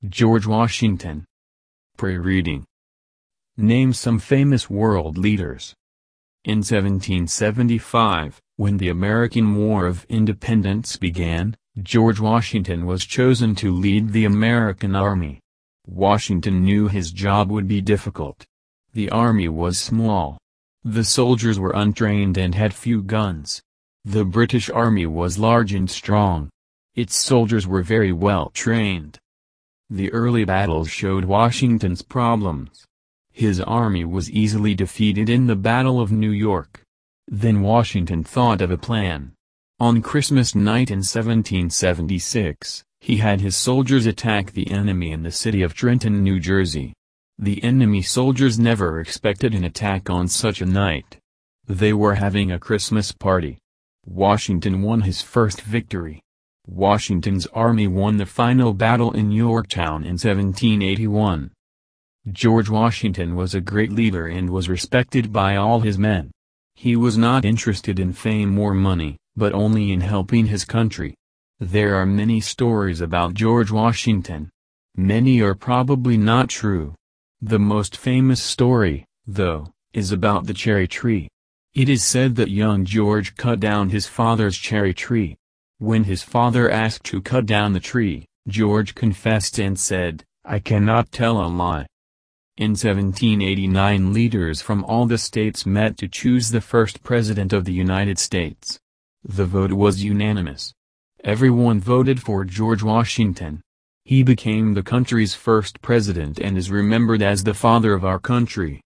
George Washington. Pre-reading. Name some famous world leaders. In 1775, when the American War of Independence began, George Washington was chosen to lead the American Army. Washington knew his job would be difficult. The army was small. The soldiers were untrained and had few guns. The British Army was large and strong. Its soldiers were very well trained. The early battles showed Washington's problems. His army was easily defeated in the Battle of New York. Then Washington thought of a plan. On Christmas night in 1776, he had his soldiers attack the enemy in the city of Trenton, New Jersey. The enemy soldiers never expected an attack on such a night. They were having a Christmas party. Washington won his first victory. Washington's army won the final battle in Yorktown in 1781. George Washington was a great leader and was respected by all his men. He was not interested in fame or money, but only in helping his country. There are many stories about George Washington. Many are probably not true. The most famous story, though, is about the cherry tree. It is said that young George cut down his father's cherry tree. When his father asked to cut down the tree, George confessed and said, "I cannot tell a lie." In 1789, leaders from all the states met to choose the first president of the United States. The vote was unanimous. Everyone voted for George Washington. He became the country's first president and is remembered as the father of our country.